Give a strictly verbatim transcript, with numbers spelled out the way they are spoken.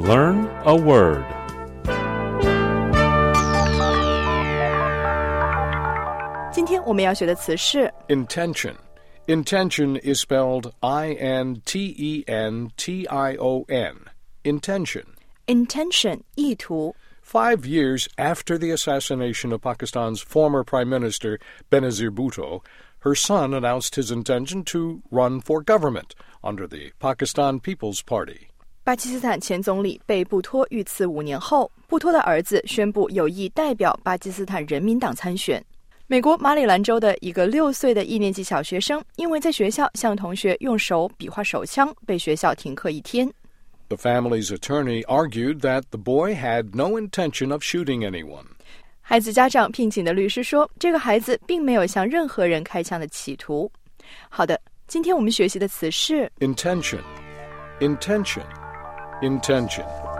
Learn a word. Today 今天我们要学的词是 Intention. Intention is spelled I N T E N T I O N. Intention. intention 意图。 Five years after the assassination of Pakistan's former Prime Minister Benazir Bhutto, her son announced his intention to run for government under the Pakistan People's Party. 巴基斯坦前总理被布托遇刺五年后，布托的儿子宣布有意代表巴基斯坦人民党参选。美国马里兰州的一个六岁的一年级小学生，因为在学校向同学用手比划手枪，被学校停课一天。 The family's attorney argued that the boy had no intention of shooting anyone. 孩子家长聘请的律师说，这个孩子并没有向任何人开枪的企图。好的，今天我们学习的词是 Intention. Intention. Intention.